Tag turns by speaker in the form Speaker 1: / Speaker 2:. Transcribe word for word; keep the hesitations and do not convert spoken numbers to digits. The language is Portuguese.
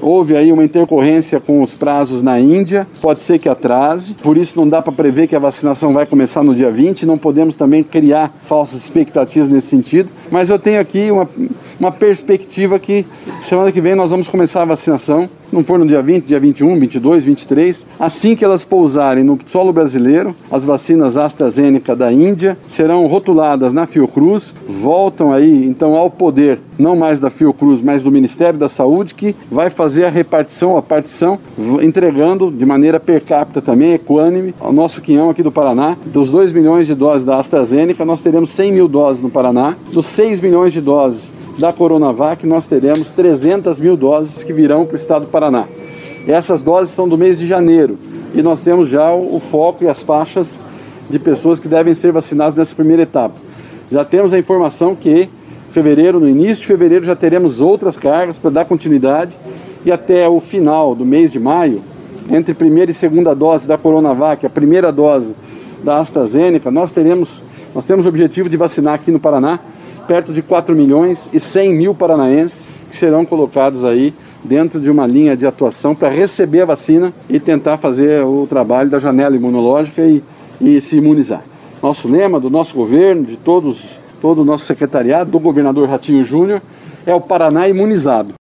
Speaker 1: houve aí uma intercorrência com os prazos na Índia, pode ser que atrase, por isso não dá para prever que a vacinação vai começar no dia vinte, não podemos também criar falsas expectativas nesse sentido, mas eu tenho aqui uma, uma perspectiva que semana que vem nós vamos começar a vacinação, não for no dia vinte, dia vinte e um, vinte e dois, vinte e três, assim que elas pousarem no solo brasileiro, as vacinas AstraZeneca da Índia serão rotuladas na Fiocruz, voltam aí então ao poder, não mais da Fiocruz, mas do Ministério da Saúde, que vai fazer a repartição, a partição, entregando de maneira per capita também, equânime, ao nosso quinhão aqui do Paraná. Dos dois milhões de doses da AstraZeneca, nós teremos cem mil doses no Paraná. Dos seis milhões de doses da Coronavac, nós teremos trezentas mil doses que virão para o estado do Paraná. Essas doses são do mês de janeiro e nós temos já o foco e as faixas de pessoas que devem ser vacinadas nessa primeira etapa. Já temos a informação que fevereiro, no início de fevereiro, já teremos outras cargas para dar continuidade e até o final do mês de maio, entre primeira e segunda dose da Coronavac, a primeira dose da AstraZeneca, nós teremos, nós temos o objetivo de vacinar aqui no Paraná perto de quatro milhões e cem mil paranaenses que serão colocados aí dentro de uma linha de atuação para receber a vacina e tentar fazer o trabalho da janela imunológica e, e se imunizar. Nosso lema do nosso governo, de todos, todo o nosso secretariado, do governador Ratinho Júnior, é o Paraná imunizado.